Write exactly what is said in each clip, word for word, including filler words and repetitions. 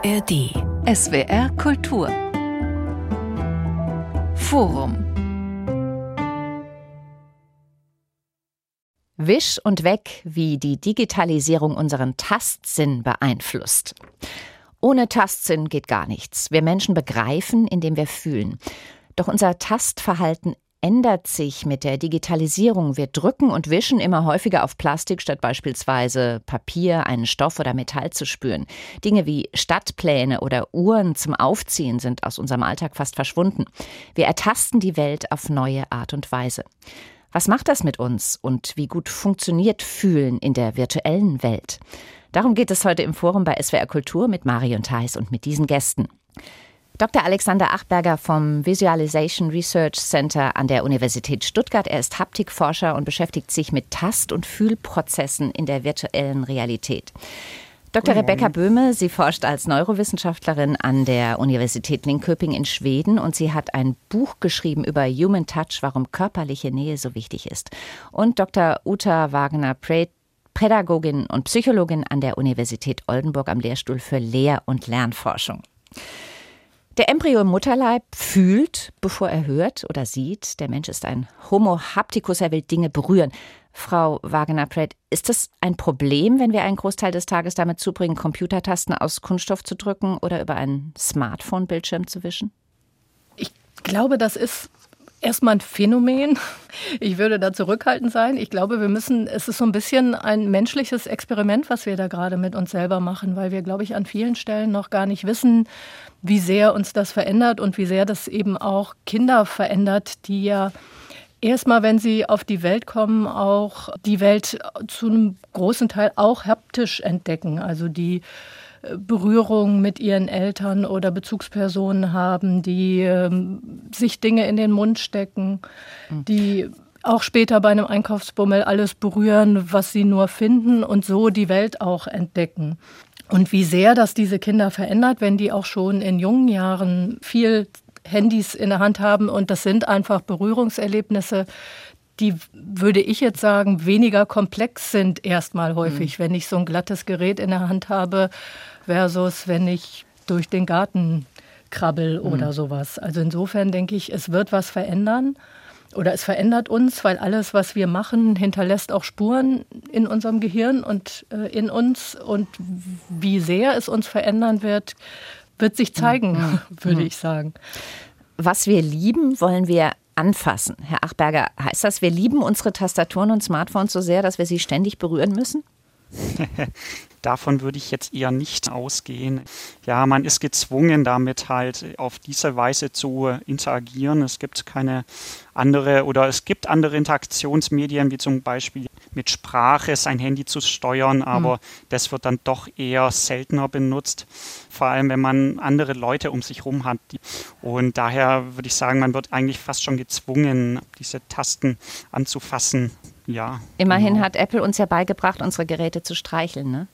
A R D. S W R Kultur. Forum. Wisch und weg, wie die Digitalisierung unseren Tastsinn beeinflusst. Ohne Tastsinn geht gar nichts. Wir Menschen begreifen, indem wir fühlen. Doch unser Tastverhalten ändert sich mit der Digitalisierung. Wir drücken und wischen immer häufiger auf Plastik, statt beispielsweise Papier, einen Stoff oder Metall zu spüren. Dinge wie Stadtpläne oder Uhren zum Aufziehen sind aus unserem Alltag fast verschwunden. Wir ertasten die Welt auf neue Art und Weise. Was macht das mit uns und wie gut funktioniert Fühlen in der virtuellen Welt? Darum geht es heute im Forum bei S W R Kultur mit Marion Theis und mit diesen Gästen. Doktor Alexander Achberger vom Visualization Research Center an der Universität Stuttgart. Er ist Haptikforscher und beschäftigt sich mit Tast- und Fühlprozessen in der virtuellen Realität. Doktor Rebecca Böhme, sie forscht als Neurowissenschaftlerin an der Universität Linköping in Schweden und sie hat ein Buch geschrieben über Human Touch, warum körperliche Nähe so wichtig ist. Und Doktor Uta Wagner-Preth, Pädagogin und Psychologin an der Universität Oldenburg am Lehrstuhl für Lehr- und Lernforschung. Der Embryo im Mutterleib fühlt, bevor er hört oder sieht. Der Mensch ist ein Homo hapticus, er will Dinge berühren. Frau Wagner-Preth, ist das ein Problem, wenn wir einen Großteil des Tages damit zubringen, Computertasten aus Kunststoff zu drücken oder über einen Smartphone-Bildschirm zu wischen? Ich glaube, das ist erstmal ein Phänomen. Ich würde da zurückhaltend sein. Ich glaube, wir müssen, es ist so ein bisschen ein menschliches Experiment, was wir da gerade mit uns selber machen, weil wir, glaube ich, an vielen Stellen noch gar nicht wissen, wie sehr uns das verändert und wie sehr das eben auch Kinder verändert, die ja erstmal, wenn sie auf die Welt kommen, auch die Welt zu einem großen Teil auch haptisch entdecken. Also die Berührung mit ihren Eltern oder Bezugspersonen haben, die ähm, sich Dinge in den Mund stecken, die auch später bei einem Einkaufsbummel alles berühren, was sie nur finden und so die Welt auch entdecken. Und wie sehr das diese Kinder verändert, wenn die auch schon in jungen Jahren viel Handys in der Hand haben und das sind einfach Berührungserlebnisse, die, würde ich jetzt sagen, weniger komplex sind erstmal häufig, mhm. wenn ich so ein glattes Gerät in der Hand habe versus wenn ich durch den Garten krabbel mhm. oder sowas. Also insofern denke ich, es wird was verändern oder es verändert uns, weil alles, was wir machen, hinterlässt auch Spuren in unserem Gehirn und äh, in uns. Und wie sehr es uns verändern wird, wird sich zeigen, mhm. würde mhm. ich sagen. Was wir lieben, wollen wir anfassen. Herr Achberger, heißt das, wir lieben unsere Tastaturen und Smartphones so sehr, dass wir sie ständig berühren müssen? Davon würde ich jetzt eher nicht ausgehen. Ja, man ist gezwungen, damit halt auf diese Weise zu interagieren. Es gibt keine andere oder es gibt andere Interaktionsmedien, wie zum Beispiel mit Sprache sein Handy zu steuern, aber mhm. das wird dann doch eher seltener benutzt, vor allem wenn man andere Leute um sich herum hat. Und daher würde ich sagen, man wird eigentlich fast schon gezwungen, diese Tasten anzufassen. Ja, Immerhin genau. hat Apple uns ja beigebracht, unsere Geräte zu streicheln, ne?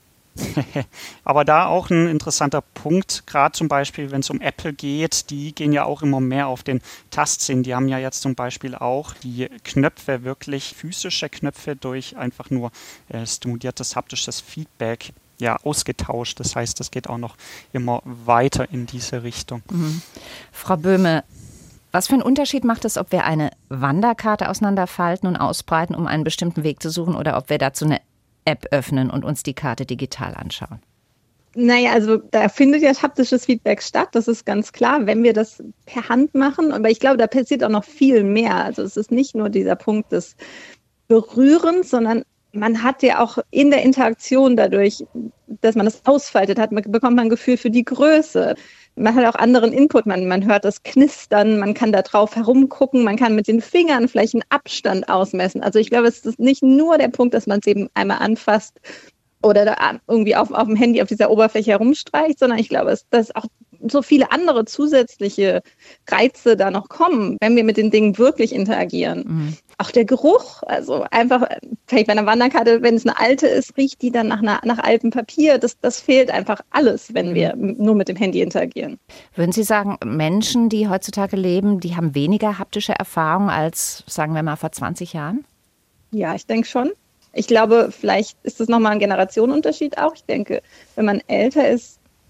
Aber da auch ein interessanter Punkt, gerade zum Beispiel, wenn es um Apple geht, die gehen ja auch immer mehr auf den Tastsinn. Die haben ja jetzt zum Beispiel auch die Knöpfe, wirklich physische Knöpfe durch einfach nur äh, stimuliertes haptisches Feedback ja, ausgetauscht. Das heißt, das geht auch noch immer weiter in diese Richtung. Mhm. Frau Böhme, was für einen Unterschied macht es, ob wir eine Wanderkarte auseinanderfalten und ausbreiten, um einen bestimmten Weg zu suchen, oder ob wir dazu eine App öffnen und uns die Karte digital anschauen? Naja, also da findet ja haptisches Feedback statt, das ist ganz klar, wenn wir das per Hand machen. Aber ich glaube, da passiert auch noch viel mehr. Also es ist nicht nur dieser Punkt des Berührens, sondern man hat ja auch in der Interaktion dadurch, dass man das ausfaltet hat, man bekommt man ein Gefühl für die Größe. Man hat auch anderen Input, man, man hört das Knistern, man kann da drauf herumgucken, man kann mit den Fingern vielleicht einen Abstand ausmessen. Also ich glaube, es ist nicht nur der Punkt, dass man es eben einmal anfasst oder da irgendwie auf, auf dem Handy auf dieser Oberfläche herumstreicht, sondern ich glaube, es, dass auch so viele andere zusätzliche Reize da noch kommen, wenn wir mit den Dingen wirklich interagieren. Mhm. Auch der Geruch, also einfach, vielleicht bei einer Wanderkarte, wenn es eine alte ist, riecht die dann nach, einer, nach altem Papier. Das, das fehlt einfach alles, wenn wir nur mit dem Handy interagieren. Würden Sie sagen, Menschen, die heutzutage leben, die haben weniger haptische Erfahrung als, sagen wir mal, vor zwanzig Jahren? Ja, ich denke schon. Ich glaube, vielleicht ist das nochmal ein Generationenunterschied auch. Ich denke, wenn man älter ist,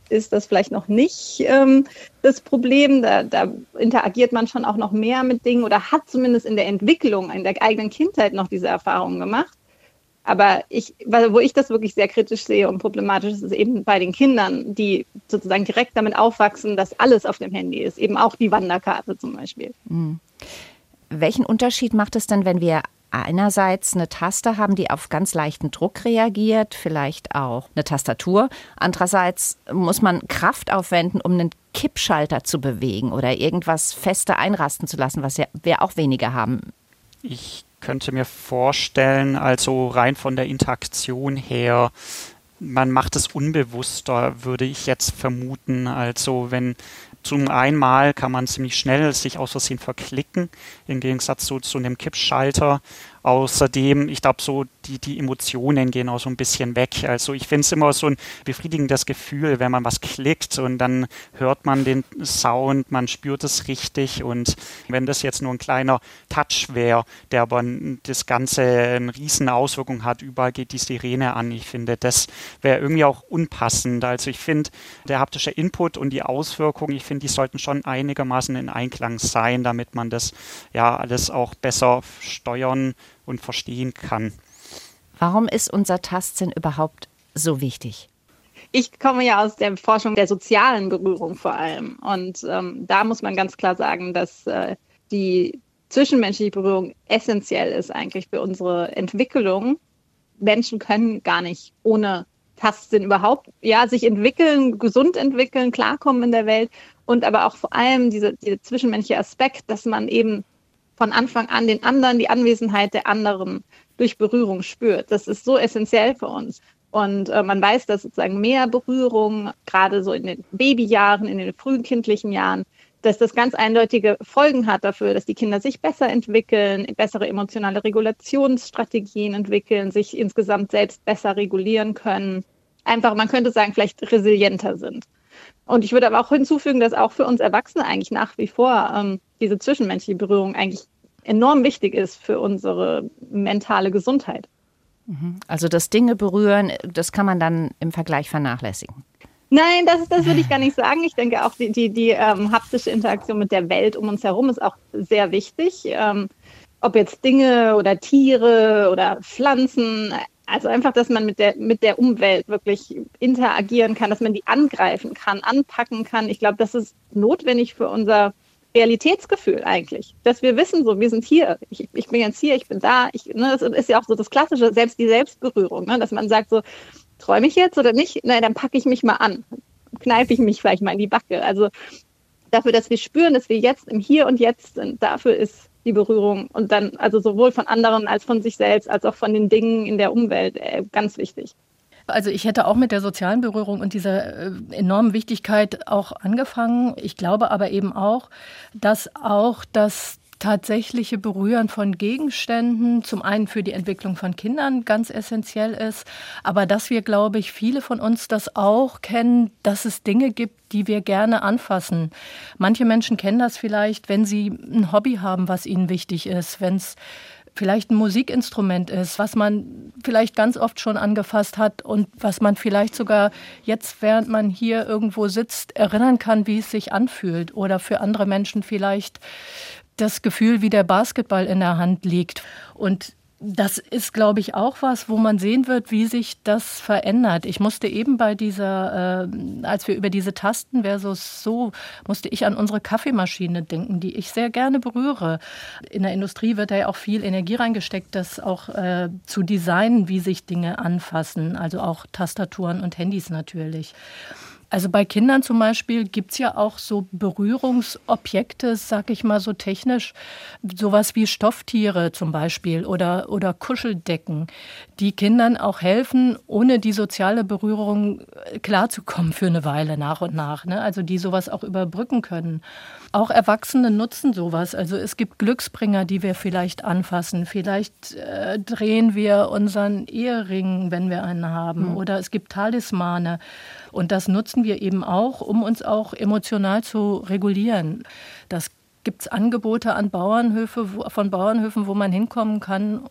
ist das vielleicht noch nicht ähm, das Problem. Da, da interagiert man schon auch noch mehr mit Dingen oder hat zumindest in der Entwicklung, in der eigenen Kindheit noch diese Erfahrungen gemacht. Aber ich, wo ich das wirklich sehr kritisch sehe und problematisch ist, ist eben bei den Kindern, die sozusagen direkt damit aufwachsen, dass alles auf dem Handy ist, eben auch die Wanderkarte zum Beispiel. Mhm. Welchen Unterschied macht es denn, wenn wir einerseits eine Taste haben, die auf ganz leichten Druck reagiert, vielleicht auch eine Tastatur. Andererseits muss man Kraft aufwenden, um einen Kippschalter zu bewegen oder irgendwas fester einrasten zu lassen, was ja wir auch weniger haben. Ich könnte mir vorstellen, also rein von der Interaktion her, man macht es unbewusster, würde ich jetzt vermuten. Also wenn zum einmal kann man ziemlich schnell sich aus Versehen verklicken, im Gegensatz zu, zu einem Kippschalter. Außerdem, ich glaube, so die, die Emotionen gehen auch so ein bisschen weg. Also ich finde es immer so ein befriedigendes Gefühl, wenn man was klickt und dann hört man den Sound, man spürt es richtig. Und wenn das jetzt nur ein kleiner Touch wäre, der aber das Ganze eine riesen Auswirkung hat, überall geht die Sirene an. Ich finde, das wäre irgendwie auch unpassend. Also ich finde, der haptische Input und die Auswirkungen, ich finde, die sollten schon einigermaßen in Einklang sein, damit man das ja alles auch besser steuern und verstehen kann. Warum ist unser Tastsinn überhaupt so wichtig? Ich komme ja aus der Forschung der sozialen Berührung vor allem. Und ähm, da muss man ganz klar sagen, dass äh, die zwischenmenschliche Berührung essentiell ist eigentlich für unsere Entwicklung. Menschen können gar nicht ohne Tastsinn überhaupt ja, sich entwickeln, gesund entwickeln, klarkommen in der Welt. Und aber auch vor allem dieser, dieser zwischenmenschliche Aspekt, dass man eben von Anfang an den anderen, die Anwesenheit der anderen durch Berührung spürt. Das ist so essentiell für uns. Und äh, man weiß, dass sozusagen mehr Berührung, gerade so in den Babyjahren, in den frühen kindlichen Jahren, dass das ganz eindeutige Folgen hat dafür, dass die Kinder sich besser entwickeln, bessere emotionale Regulationsstrategien entwickeln, sich insgesamt selbst besser regulieren können. Einfach, man könnte sagen, vielleicht resilienter sind. Und ich würde aber auch hinzufügen, dass auch für uns Erwachsene eigentlich nach wie vor ähm, diese zwischenmenschliche Berührung eigentlich enorm wichtig ist für unsere mentale Gesundheit. Also das Dinge berühren, das kann man dann im Vergleich vernachlässigen. Nein, das, das würde ich gar nicht sagen. Ich denke auch, die, die, die ähm, haptische Interaktion mit der Welt um uns herum ist auch sehr wichtig. Ähm, ob jetzt Dinge oder Tiere oder Pflanzen, also einfach, dass man mit der, mit der Umwelt wirklich interagieren kann, dass man die angreifen kann, anpacken kann. Ich glaube, das ist notwendig für unser Realitätsgefühl eigentlich, dass wir wissen, so, wir sind hier, ich, ich bin jetzt hier, ich bin da. Ich, ne, das ist ja auch so das Klassische, selbst die Selbstberührung, ne, dass man sagt so, träume ich jetzt oder nicht? Nein, dann packe ich mich mal an, kneife ich mich vielleicht mal in die Backe. Also dafür, dass wir spüren, dass wir jetzt im Hier und Jetzt sind, dafür ist die Berührung und dann also sowohl von anderen als von sich selbst, als auch von den Dingen in der Umwelt äh, ganz wichtig. Also ich hätte auch mit der sozialen Berührung und dieser äh, enormen Wichtigkeit auch angefangen. Ich glaube aber eben auch, dass auch das tatsächliche Berühren von Gegenständen zum einen für die Entwicklung von Kindern ganz essentiell ist, aber dass wir, glaube ich, viele von uns das auch kennen, dass es Dinge gibt, die wir gerne anfassen. Manche Menschen kennen das vielleicht, wenn sie ein Hobby haben, was ihnen wichtig ist, wenn es vielleicht ein Musikinstrument ist, was man vielleicht ganz oft schon angefasst hat und was man vielleicht sogar jetzt, während man hier irgendwo sitzt, erinnern kann, wie es sich anfühlt. Oder für andere Menschen vielleicht das Gefühl, wie der Basketball in der Hand liegt. Und das ist, glaube ich, auch was, wo man sehen wird, wie sich das verändert. Ich musste eben bei dieser, äh, als wir über diese Tasten versus so, musste ich an unsere Kaffeemaschine denken, die ich sehr gerne berühre. In der Industrie wird da ja auch viel Energie reingesteckt, das auch äh, zu designen, wie sich Dinge anfassen. Also auch Tastaturen und Handys natürlich. Also bei Kindern zum Beispiel gibt es ja auch so Berührungsobjekte, sag ich mal so technisch, sowas wie Stofftiere zum Beispiel oder, oder Kuscheldecken, die Kindern auch helfen, ohne die soziale Berührung klarzukommen für eine Weile nach und nach, ne? Also die sowas auch überbrücken können. Auch Erwachsene nutzen sowas. Also es gibt Glücksbringer, die wir vielleicht anfassen. Vielleicht äh, drehen wir unseren Ehering, wenn wir einen haben. Mhm. Oder es gibt Talismane. Und das nutzen wir eben auch, um uns auch emotional zu regulieren. Das gibt es Angebote an Bauernhöfe, wo, von Bauernhöfen, wo man hinkommen kann, um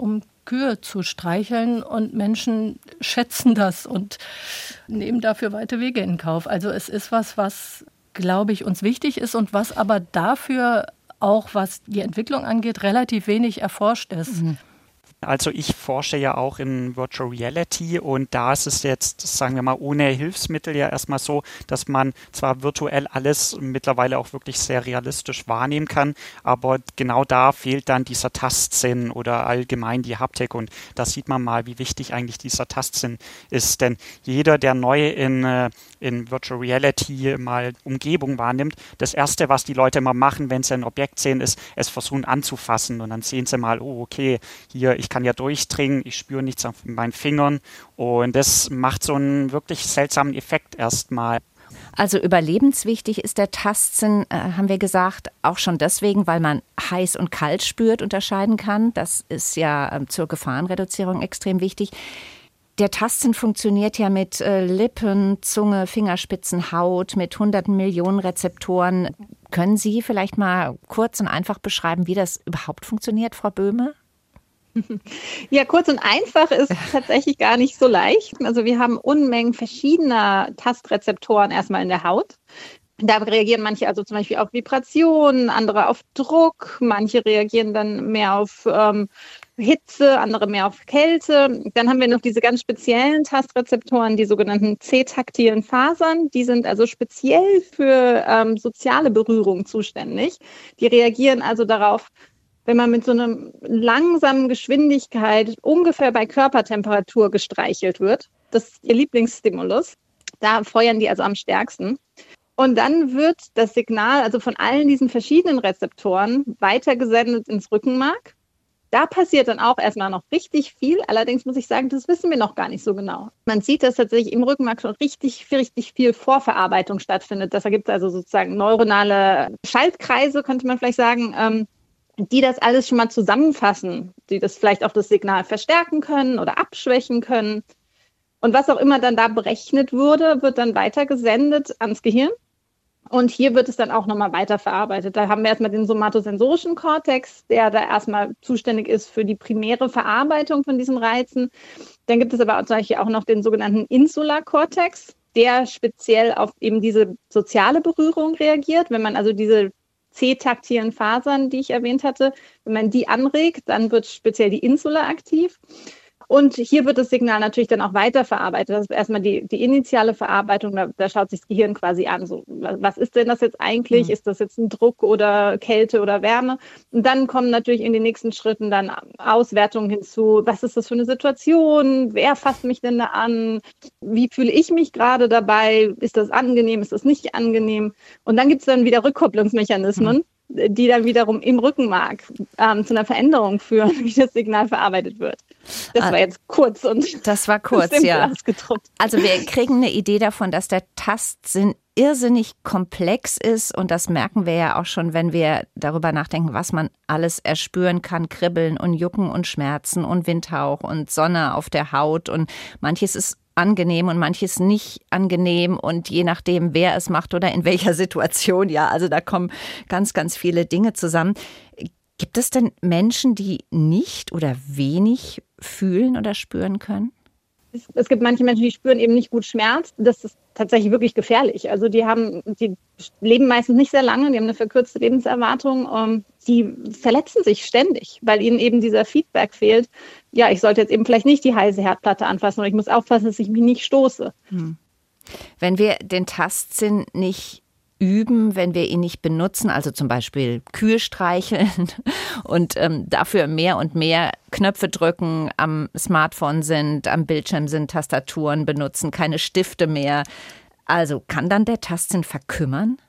Kühe zu streicheln und Menschen schätzen das und nehmen dafür weite Wege in Kauf. Also es ist was, was, glaube ich, uns wichtig ist und was aber dafür auch, was die Entwicklung angeht, relativ wenig erforscht ist. Mhm. Also ich forsche ja auch in Virtual Reality und da ist es jetzt, sagen wir mal, ohne Hilfsmittel ja erstmal so, dass man zwar virtuell alles mittlerweile auch wirklich sehr realistisch wahrnehmen kann, aber genau da fehlt dann dieser Tastsinn oder allgemein die Haptik und da sieht man mal, wie wichtig eigentlich dieser Tastsinn ist, denn jeder, der neu in, in Virtual Reality mal Umgebung wahrnimmt, das Erste, was die Leute mal machen, wenn sie ein Objekt sehen, ist, es versuchen anzufassen und dann sehen sie mal, oh okay, hier, ich Ich kann ja durchdringen, ich spüre nichts auf meinen Fingern und das macht so einen wirklich seltsamen Effekt erstmal. Also überlebenswichtig ist der Tastsinn, äh, haben wir gesagt, auch schon deswegen, weil man heiß und kalt spürt, unterscheiden kann. Das ist ja äh, zur Gefahrenreduzierung extrem wichtig. Der Tastsinn funktioniert ja mit äh, Lippen, Zunge, Fingerspitzen, Haut, mit hunderten Millionen Rezeptoren. Können Sie vielleicht mal kurz und einfach beschreiben, wie das überhaupt funktioniert, Frau Böhme? Ja, kurz und einfach ist tatsächlich gar nicht so leicht. Also wir haben Unmengen verschiedener Tastrezeptoren erstmal in der Haut. Da reagieren manche also zum Beispiel auf Vibrationen, andere auf Druck, manche reagieren dann mehr auf ähm, Hitze, andere mehr auf Kälte. Dann haben wir noch diese ganz speziellen Tastrezeptoren, die sogenannten C-taktilen Fasern. Die sind also speziell für ähm, soziale Berührung zuständig. Die reagieren also darauf, wenn man mit so einer langsamen Geschwindigkeit ungefähr bei Körpertemperatur gestreichelt wird. Das ist ihr Lieblingsstimulus. Da feuern die also am stärksten. Und dann wird das Signal, also von allen diesen verschiedenen Rezeptoren, weitergesendet ins Rückenmark. Da passiert dann auch erstmal noch richtig viel. Allerdings muss ich sagen, das wissen wir noch gar nicht so genau. Man sieht, dass tatsächlich im Rückenmark schon richtig, richtig viel Vorverarbeitung stattfindet. Das ergibt also sozusagen neuronale Schaltkreise, könnte man vielleicht sagen, ähm, die das alles schon mal zusammenfassen, die das vielleicht auch das Signal verstärken können oder abschwächen können. Und was auch immer dann da berechnet wurde, wird dann weitergesendet ans Gehirn. Und hier wird es dann auch nochmal weiterverarbeitet. Da haben wir erstmal den somatosensorischen Kortex, der da erstmal zuständig ist für die primäre Verarbeitung von diesen Reizen. Dann gibt es aber zum Beispiel auch noch den sogenannten Insularkortex, der speziell auf eben diese soziale Berührung reagiert. Wenn man also diese C-taktilen Fasern, die ich erwähnt hatte, wenn man die anregt, dann wird speziell die Insula aktiv. Und hier wird das Signal natürlich dann auch weiterverarbeitet. Das ist erstmal die, die initiale Verarbeitung, da, da schaut sich das Gehirn quasi an. So, was ist denn das jetzt eigentlich? Mhm. Ist das jetzt ein Druck oder Kälte oder Wärme? Und dann kommen natürlich in den nächsten Schritten dann Auswertungen hinzu. Was ist das für eine Situation? Wer fasst mich denn da an? Wie fühle ich mich gerade dabei? Ist das angenehm? Ist das nicht angenehm? Und dann gibt es dann wieder Rückkopplungsmechanismen, mhm. die dann wiederum im Rückenmark ähm, zu einer Veränderung führen, wie das Signal verarbeitet wird. Das war jetzt kurz und das war kurz, ja. Ausgedruckt. Also wir kriegen eine Idee davon, dass der Tastsinn irrsinnig komplex ist und das merken wir ja auch schon, wenn wir darüber nachdenken, was man alles erspüren kann, Kribbeln und Jucken und Schmerzen und Windhauch und Sonne auf der Haut und manches ist angenehm und manches nicht angenehm und je nachdem, wer es macht oder in welcher Situation, ja, also da kommen ganz, ganz viele Dinge zusammen. Gibt es denn Menschen, die nicht oder wenig fühlen oder spüren können? Es, es gibt manche Menschen, die spüren eben nicht gut Schmerz. Das ist tatsächlich wirklich gefährlich. Also die haben, die leben meistens nicht sehr lange, die haben eine verkürzte Lebenserwartung. Um, die verletzen sich ständig, weil ihnen eben dieser Feedback fehlt. Ja, ich sollte jetzt eben vielleicht nicht die heiße Herdplatte anfassen oder ich muss aufpassen, dass ich mich nicht stoße. Hm. Wenn wir den Tastsinn nicht üben, wenn wir ihn nicht benutzen, also zum Beispiel Kühe streicheln und ähm, dafür mehr und mehr Knöpfe drücken, am Smartphone sind, am Bildschirm sind, Tastaturen benutzen, keine Stifte mehr. Also kann dann der Tastsinn verkümmern?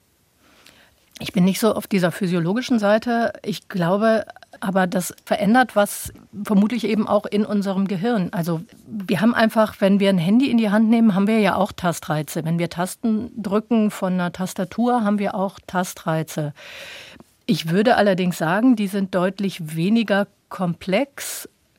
Ich bin nicht so auf dieser physiologischen Seite. Ich glaube aber, das verändert was vermutlich eben auch in unserem Gehirn. Also wir haben einfach, wenn wir ein Handy in die Hand nehmen, haben wir ja auch Tastreize. Wenn wir Tasten drücken von einer Tastatur, haben wir auch Tastreize. Ich würde allerdings sagen, die sind deutlich weniger komplex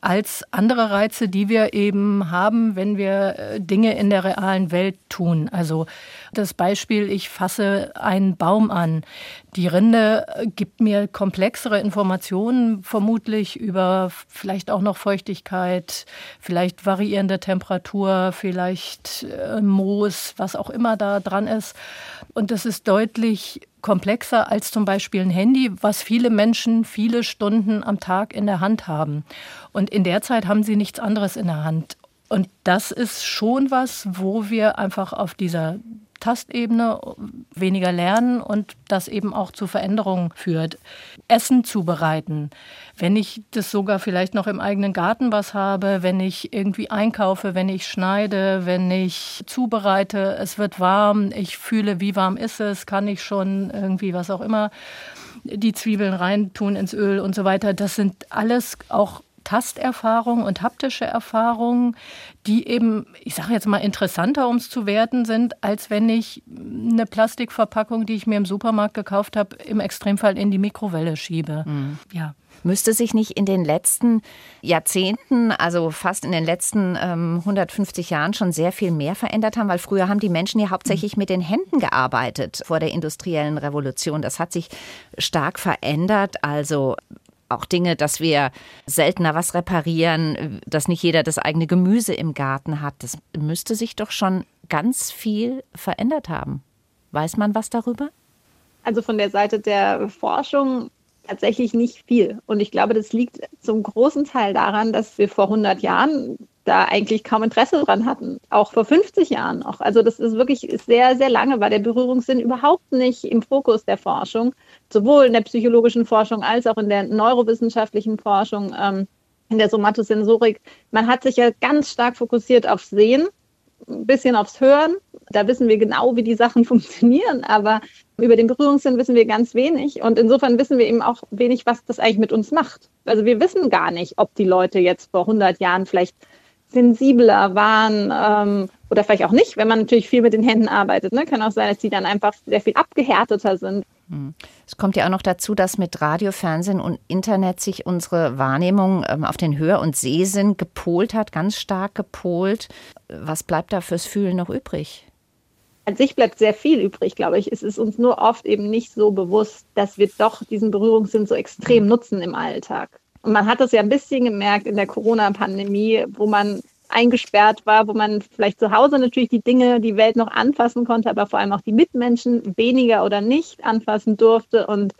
als andere Reize, die wir eben haben, wenn wir Dinge in der realen Welt tun. Also das Beispiel, ich fasse einen Baum an. Die Rinde gibt mir komplexere Informationen, vermutlich über vielleicht auch noch Feuchtigkeit, vielleicht variierende Temperatur, vielleicht Moos, was auch immer da dran ist. Und das ist deutlich komplexer als zum Beispiel ein Handy, was viele Menschen viele Stunden am Tag in der Hand haben. Und in der Zeit haben sie nichts anderes in der Hand. Und das ist schon was, wo wir einfach auf dieser Tastebene weniger lernen und das eben auch zu Veränderungen führt. Essen zubereiten. Wenn ich das sogar vielleicht noch im eigenen Garten was habe, wenn ich irgendwie einkaufe, wenn ich schneide, wenn ich zubereite, es wird warm, ich fühle, wie warm ist es, kann ich schon irgendwie was auch immer, die Zwiebeln reintun ins Öl und so weiter. Das sind alles auch Tasterfahrungen und haptische Erfahrungen, die eben, ich sage jetzt mal, interessanter, um es zu werten sind, als wenn ich eine Plastikverpackung, die ich mir im Supermarkt gekauft habe, im Extremfall in die Mikrowelle schiebe. Mhm. Ja. Müsste sich nicht in den letzten Jahrzehnten, also fast in den letzten ähm, hundertfünfzig Jahren schon sehr viel mehr verändert haben? Weil früher haben die Menschen ja hauptsächlich mit den Händen gearbeitet vor der industriellen Revolution. Das hat sich stark verändert. Also auch Dinge, dass wir seltener was reparieren, dass nicht jeder das eigene Gemüse im Garten hat. Das müsste sich doch schon ganz viel verändert haben. Weiß man was darüber? Also von der Seite der Forschung tatsächlich nicht viel. Und ich glaube, das liegt zum großen Teil daran, dass wir vor hundert Jahren da eigentlich kaum Interesse dran hatten. Auch vor fünfzig Jahren noch. Also das ist wirklich sehr, sehr lange, war der Berührungssinn überhaupt nicht im Fokus der Forschung. Sowohl in der psychologischen Forschung als auch in der neurowissenschaftlichen Forschung, ähm, in der Somatosensorik. Man hat sich ja ganz stark fokussiert aufs Sehen, ein bisschen aufs Hören. Da wissen wir genau, wie die Sachen funktionieren, aber über den Berührungssinn wissen wir ganz wenig. Und insofern wissen wir eben auch wenig, was das eigentlich mit uns macht. Also wir wissen gar nicht, ob die Leute jetzt vor hundert Jahren vielleicht sensibler waren ähm, oder vielleicht auch nicht, wenn man natürlich viel mit den Händen arbeitet. Ne? Kann auch sein, dass die dann einfach sehr viel abgehärteter sind. Es kommt ja auch noch dazu, dass mit Radio, Fernsehen und Internet sich unsere Wahrnehmung ähm, auf den Hör- und Sehsinn gepolt hat, ganz stark gepolt. Was bleibt da fürs Fühlen noch übrig? An sich bleibt sehr viel übrig, glaube ich. Es ist uns nur oft eben nicht so bewusst, dass wir doch diesen Berührungssinn so extrem nutzen im Alltag. Und man hat das ja ein bisschen gemerkt in der Corona-Pandemie, wo man eingesperrt war, wo man vielleicht zu Hause natürlich die Dinge, die Welt noch anfassen konnte, aber vor allem auch die Mitmenschen weniger oder nicht anfassen durfte. Und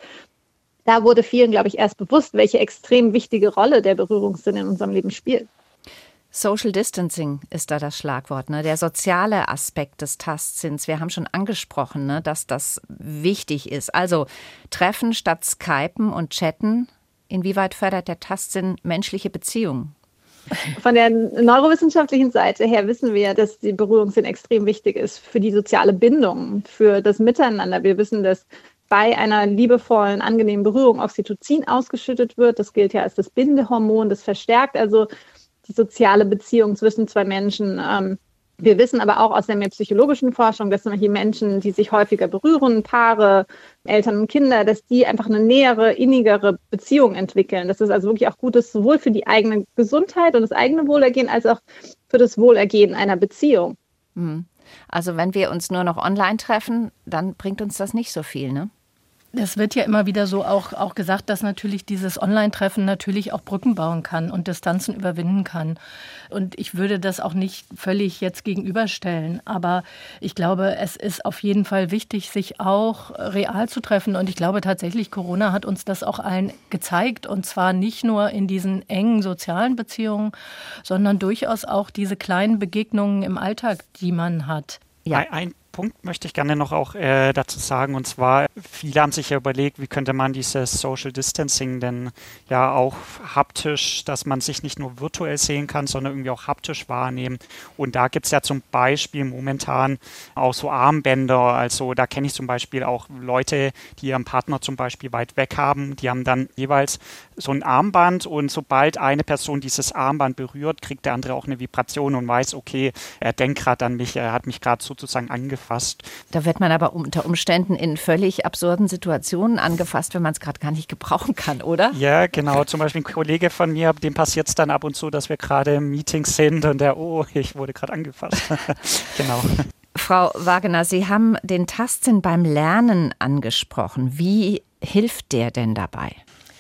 da wurde vielen, glaube ich, erst bewusst, welche extrem wichtige Rolle der Berührungssinn in unserem Leben spielt. Social Distancing ist da das Schlagwort, ne? Der soziale Aspekt des Tastsinns. Wir haben schon angesprochen, ne, dass das wichtig ist. Also Treffen statt Skypen und Chatten. Inwieweit fördert der Tastsinn menschliche Beziehungen? Von der neurowissenschaftlichen Seite her wissen wir, dass die Berührungssinn extrem wichtig ist für die soziale Bindung, für das Miteinander. Wir wissen, dass bei einer liebevollen, angenehmen Berührung Oxytocin ausgeschüttet wird. Das gilt ja als das Bindehormon. Das verstärkt also die soziale Beziehung zwischen zwei Menschen. Wir wissen aber auch aus der mehr psychologischen Forschung, dass zum Beispiel Menschen, die sich häufiger berühren, Paare, Eltern und Kinder, dass die einfach eine nähere, innigere Beziehung entwickeln. Das ist also wirklich auch gut ist, sowohl für die eigene Gesundheit und das eigene Wohlergehen als auch für das Wohlergehen einer Beziehung. Also wenn wir uns nur noch online treffen, dann bringt uns das nicht so viel, ne? Es wird ja immer wieder so auch, auch gesagt, dass natürlich dieses Online-Treffen natürlich auch Brücken bauen kann und Distanzen überwinden kann. Und ich würde das auch nicht völlig jetzt gegenüberstellen. Aber ich glaube, es ist auf jeden Fall wichtig, sich auch real zu treffen. Und ich glaube tatsächlich, Corona hat uns das auch allen gezeigt. Und zwar nicht nur in diesen engen sozialen Beziehungen, sondern durchaus auch diese kleinen Begegnungen im Alltag, die man hat. Ja. Ein, ein Punkt möchte ich gerne noch auch äh, dazu sagen, und zwar, viele haben sich ja überlegt, wie könnte man dieses Social Distancing denn ja auch haptisch, dass man sich nicht nur virtuell sehen kann, sondern irgendwie auch haptisch wahrnehmen. Und da gibt es ja zum Beispiel momentan auch so Armbänder, also da kenne ich zum Beispiel auch Leute, die ihren Partner zum Beispiel weit weg haben, die haben dann jeweils so ein Armband und sobald eine Person dieses Armband berührt, kriegt der andere auch eine Vibration und weiß, okay, er denkt gerade an mich, er hat mich gerade sozusagen angefasst. Da wird man aber unter Umständen in völlig absurden Situationen angefasst, wenn man es gerade gar nicht gebrauchen kann, oder? Ja, genau. Zum Beispiel ein Kollege von mir, dem passiert es dann ab und zu, dass wir gerade im Meeting sind und der, oh, ich wurde gerade angefasst. Genau. Frau Wagener, Sie haben den Tastsinn beim Lernen angesprochen. Wie hilft der denn dabei?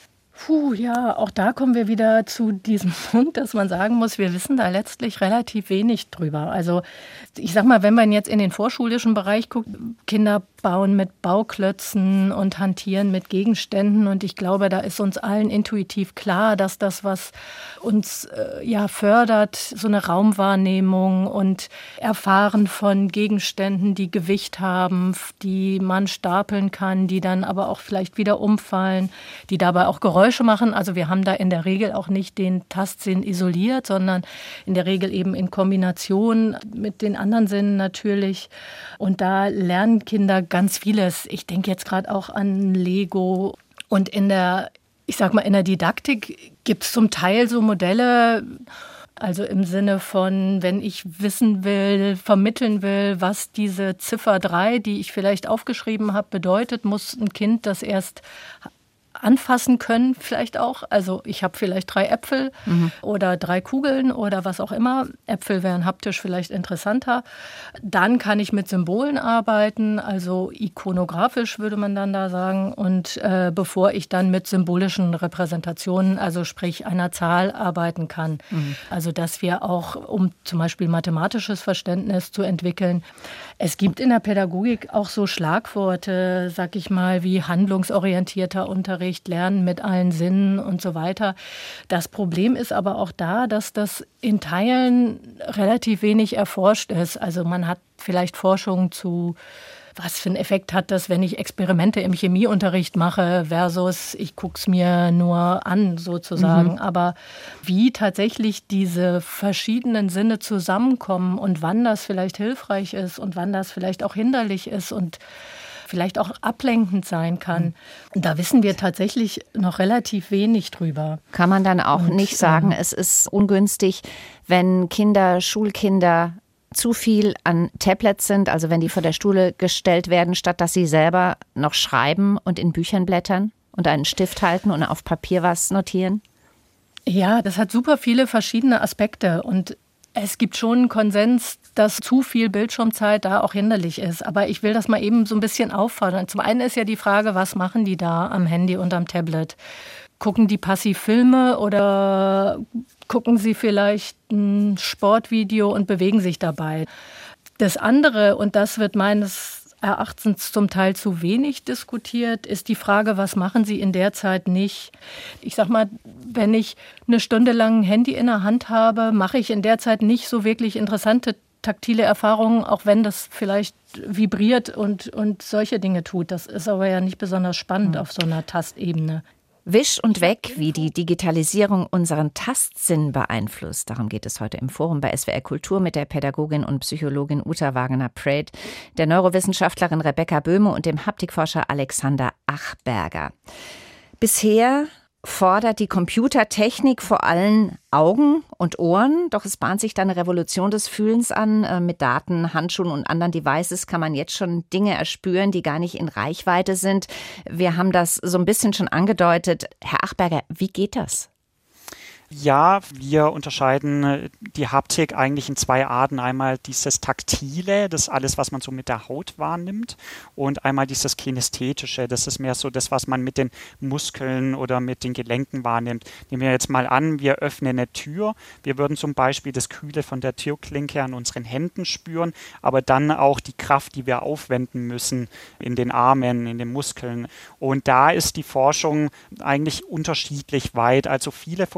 Puh, ja, auch da kommen wir wieder zu diesem Punkt, dass man sagen muss, wir wissen da letztlich relativ wenig drüber. Also ich sag mal, wenn man jetzt in den vorschulischen Bereich guckt, Kinder bauen mit Bauklötzen und hantieren mit Gegenständen und ich glaube, da ist uns allen intuitiv klar, dass das, was uns äh, ja fördert, so eine Raumwahrnehmung und Erfahren von Gegenständen, die Gewicht haben, die man stapeln kann, die dann aber auch vielleicht wieder umfallen, die dabei auch Geräusche machen. Also wir haben da in der Regel auch nicht den Tastsinn isoliert, sondern in der Regel eben in Kombination mit den anderen Sinnen natürlich. Und da lernen Kinder ganz vieles. Ich denke jetzt gerade auch an Lego. Und in der, ich sag mal, in der Didaktik gibt es zum Teil so Modelle, also im Sinne von, wenn ich wissen will, vermitteln will, was diese Ziffer drei, die ich vielleicht aufgeschrieben habe, bedeutet, muss ein Kind das erst anfassen können vielleicht auch. Also ich habe vielleicht drei Äpfel mhm. oder drei Kugeln oder was auch immer. Äpfel wären haptisch vielleicht interessanter. Dann kann ich mit Symbolen arbeiten, also ikonografisch würde man dann da sagen. Und äh, bevor ich dann mit symbolischen Repräsentationen, also sprich einer Zahl, arbeiten kann. Mhm. Also dass wir auch, um zum Beispiel mathematisches Verständnis zu entwickeln, es gibt in der Pädagogik auch so Schlagworte, sag ich mal, wie handlungsorientierter Unterricht, Lernen mit allen Sinnen und so weiter. Das Problem ist aber auch da, dass das in Teilen relativ wenig erforscht ist. Also man hat vielleicht Forschung zu, was für einen Effekt hat das, wenn ich Experimente im Chemieunterricht mache versus ich gucke es mir nur an sozusagen. Mhm. Aber wie tatsächlich diese verschiedenen Sinne zusammenkommen und wann das vielleicht hilfreich ist und wann das vielleicht auch hinderlich ist und vielleicht auch ablenkend sein kann. Und da wissen wir tatsächlich noch relativ wenig drüber. Kann man dann auch Und, nicht sagen, ähm, es ist ungünstig, wenn Kinder, Schulkinder zu viel an Tablets sind, also wenn die vor der Schule gestellt werden, statt dass sie selber noch schreiben und in Büchern blättern und einen Stift halten und auf Papier was notieren? Ja, das hat super viele verschiedene Aspekte und es gibt schon einen Konsens, dass zu viel Bildschirmzeit da auch hinderlich ist. Aber ich will das mal eben so ein bisschen auffordern. Zum einen ist ja die Frage, was machen die da am Handy und am Tablet? Gucken die passiv Filme oder gucken sie vielleicht ein Sportvideo und bewegen sich dabei? Das andere, und das wird meines Erachtens zum Teil zu wenig diskutiert, ist die Frage, was machen Sie in der Zeit nicht? Ich sag mal, wenn ich eine Stunde lang ein Handy in der Hand habe, mache ich in der Zeit nicht so wirklich interessante taktile Erfahrungen, auch wenn das vielleicht vibriert und, und solche Dinge tut. Das ist aber ja nicht besonders spannend auf so einer Tastebene. Wisch und weg, wie die Digitalisierung unseren Tastsinn beeinflusst. Darum geht es heute im Forum bei S W R Kultur mit der Pädagogin und Psychologin Uta Wagener-Preth, der Neurowissenschaftlerin Rebecca Böhme und dem Haptikforscher Alexander Achberger. Bisher fordert die Computertechnik vor allem Augen und Ohren, doch es bahnt sich da eine Revolution des Fühlens an. Mit Daten, Handschuhen und anderen Devices kann man jetzt schon Dinge erspüren, die gar nicht in Reichweite sind. Wir haben das so ein bisschen schon angedeutet. Herr Achberger, wie geht das? Ja, wir unterscheiden die Haptik eigentlich in zwei Arten. Einmal dieses Taktile, das ist alles, was man so mit der Haut wahrnimmt, und einmal dieses Kinästhetische, das ist mehr so das, was man mit den Muskeln oder mit den Gelenken wahrnimmt. Nehmen wir jetzt mal an, wir öffnen eine Tür. Wir würden zum Beispiel das Kühle von der Türklinke an unseren Händen spüren, aber dann auch die Kraft, die wir aufwenden müssen in den Armen, in den Muskeln. Und da ist die Forschung eigentlich unterschiedlich weit. Also viele fokussieren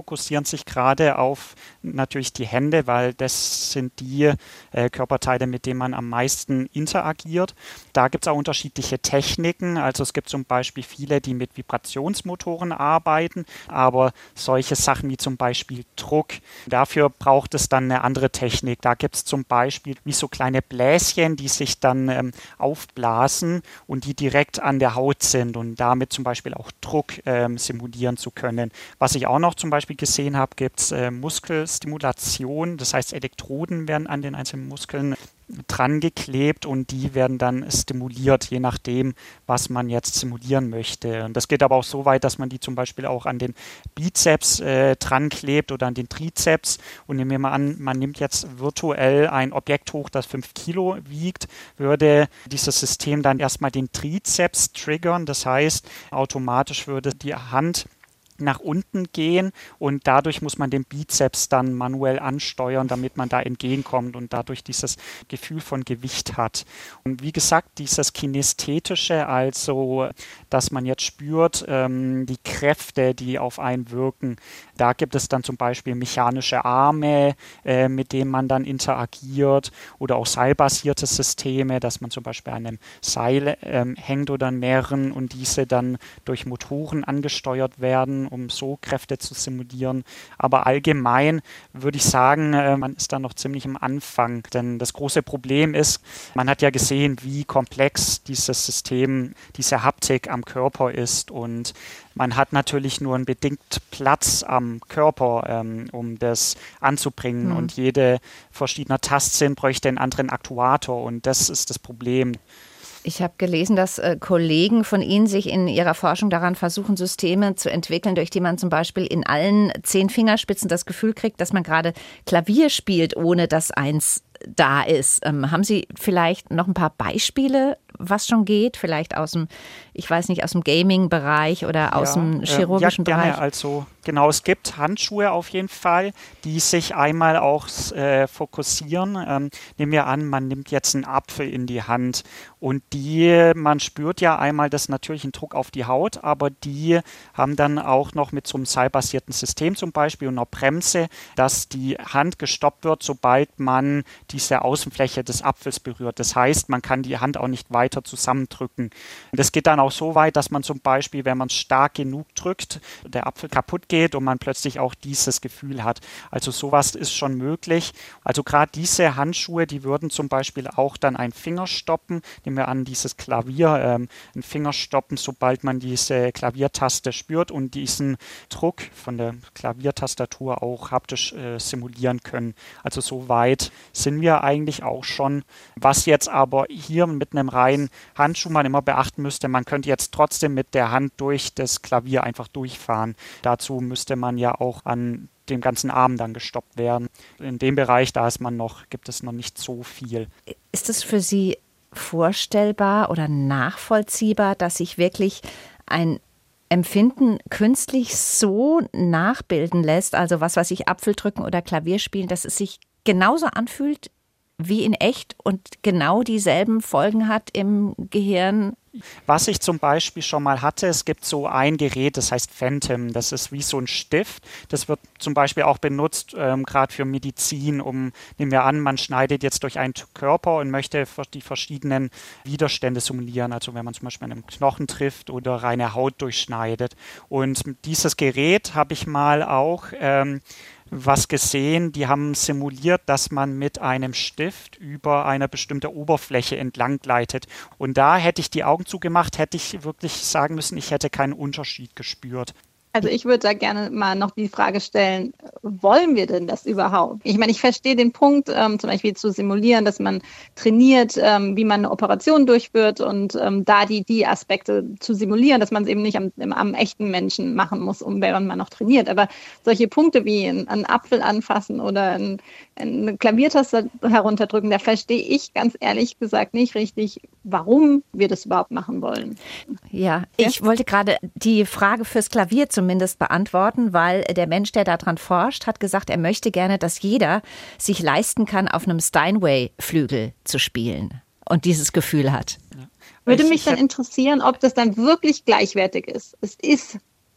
konzentrieren sich gerade auf natürlich die Hände, weil das sind die äh, Körperteile, mit denen man am meisten interagiert. Da gibt es auch unterschiedliche Techniken. Also es gibt zum Beispiel viele, die mit Vibrationsmotoren arbeiten, aber solche Sachen wie zum Beispiel Druck, dafür braucht es dann eine andere Technik. Da gibt es zum Beispiel wie so kleine Bläschen, die sich dann ähm, aufblasen und die direkt an der Haut sind und damit zum Beispiel auch Druck ähm, simulieren zu können. Was ich auch noch zum Beispiel gesehen habe, gibt es äh, Muskelstimulation, das heißt Elektroden werden an den einzelnen Muskeln dran geklebt und die werden dann stimuliert, je nachdem, was man jetzt simulieren möchte. Und das geht aber auch so weit, dass man die zum Beispiel auch an den Bizeps äh, dran klebt oder an den Trizeps. Und nehmen wir mal an, man nimmt jetzt virtuell ein Objekt hoch, das fünf Kilo wiegt, würde dieses System dann erstmal den Trizeps triggern. Das heißt, automatisch würde die Hand nach unten gehen und dadurch muss man den Bizeps dann manuell ansteuern, damit man da entgegenkommt und dadurch dieses Gefühl von Gewicht hat. Und wie gesagt, dieses Kinästhetische, also dass man jetzt spürt, ähm, die Kräfte, die auf einen wirken, da gibt es dann zum Beispiel mechanische Arme, äh, mit denen man dann interagiert oder auch seilbasierte Systeme, dass man zum Beispiel an einem Seil ähm, hängt oder an mehreren und diese dann durch Motoren angesteuert werden, um so Kräfte zu simulieren. Aber allgemein würde ich sagen, äh, man ist da noch ziemlich am Anfang. Denn das große Problem ist, man hat ja gesehen, wie komplex dieses System, diese Haptik am Körper ist. Und man hat natürlich nur einen bedingt Platz am Körper, ähm, um das anzubringen. Mhm. Und jede verschiedene Tastsinn bräuchte einen anderen Aktuator. Und das ist das Problem. Ich habe gelesen, dass äh, Kollegen von Ihnen sich in ihrer Forschung daran versuchen, Systeme zu entwickeln, durch die man zum Beispiel in allen zehn Fingerspitzen das Gefühl kriegt, dass man gerade Klavier spielt, ohne dass eins da ist. Ähm, haben Sie vielleicht noch ein paar Beispiele, was schon geht? Vielleicht aus dem, ich weiß nicht, aus dem Gaming-Bereich oder aus ja, dem chirurgischen äh, ja, gerne. Bereich? Also genau, es gibt Handschuhe auf jeden Fall, die sich einmal auch äh, fokussieren. Ähm, nehmen wir an, man nimmt jetzt einen Apfel in die Hand und die, man spürt ja einmal das natürlichen Druck auf die Haut, aber die haben dann auch noch mit so einem seilbasierten System zum Beispiel und einer Bremse, dass die Hand gestoppt wird, sobald man diese Außenfläche des Apfels berührt. Das heißt, man kann die Hand auch nicht weiter zusammendrücken. Das geht dann auch so weit, dass man zum Beispiel, wenn man es stark genug drückt, der Apfel kaputt geht und man plötzlich auch dieses Gefühl hat. Also sowas ist schon möglich. Also gerade diese Handschuhe, die würden zum Beispiel auch dann einen Finger stoppen. Nehmen wir an, dieses Klavier, ähm, einen Finger stoppen, sobald man diese Klaviertaste spürt und diesen Druck von der Klaviertastatur auch haptisch äh, simulieren können. Also so weit sind wir eigentlich auch schon. Was jetzt aber hier mit einem reinen Handschuh man immer beachten müsste, man könnte jetzt trotzdem mit der Hand durch das Klavier einfach durchfahren. Dazu müsste man ja auch an dem ganzen Arm dann gestoppt werden. In dem Bereich, da ist man noch, gibt es noch nicht so viel. Ist es für Sie vorstellbar oder nachvollziehbar, dass sich wirklich ein Empfinden künstlich so nachbilden lässt, also was weiß ich, Apfel drücken oder Klavier spielen, dass es sich genauso anfühlt wie in echt und genau dieselben Folgen hat im Gehirn? Was ich zum Beispiel schon mal hatte, es gibt so ein Gerät, das heißt Phantom, das ist wie so ein Stift. Das wird zum Beispiel auch benutzt, ähm, gerade für Medizin, um, nehmen wir an, man schneidet jetzt durch einen Körper und möchte die verschiedenen Widerstände simulieren, also wenn man zum Beispiel einen Knochen trifft oder reine Haut durchschneidet. Und dieses Gerät habe ich mal auch ähm, was gesehen, die haben simuliert, dass man mit einem Stift über eine bestimmte Oberfläche entlang gleitet. Und da hätte ich die Augen zugemacht, hätte ich wirklich sagen müssen, ich hätte keinen Unterschied gespürt. Also ich würde da gerne mal noch die Frage stellen, wollen wir denn das überhaupt? Ich meine, ich verstehe den Punkt, ähm, zum Beispiel zu simulieren, dass man trainiert, ähm, wie man eine Operation durchführt und ähm, da die, die Aspekte zu simulieren, dass man es eben nicht am, am echten Menschen machen muss, um wenn man noch trainiert. Aber solche Punkte wie einen Apfel anfassen oder ein, eine Klaviertaste herunterdrücken, da verstehe ich ganz ehrlich gesagt nicht richtig, warum wir das überhaupt machen wollen. Ja, ich ja? wollte gerade die Frage fürs Klavier zumindest beantworten, weil der Mensch, der daran forscht, hat gesagt, er möchte gerne, dass jeder sich leisten kann, auf einem Steinway-Flügel zu spielen und dieses Gefühl hat. Ja. Würde mich dann interessieren, ob das dann wirklich gleichwertig ist. Es ist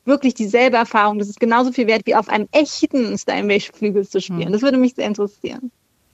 wirklich dieselbe Erfahrung. Das ist genauso viel wert, wie auf einem echten Steinway-Flügel zu spielen. Das würde mich sehr interessieren.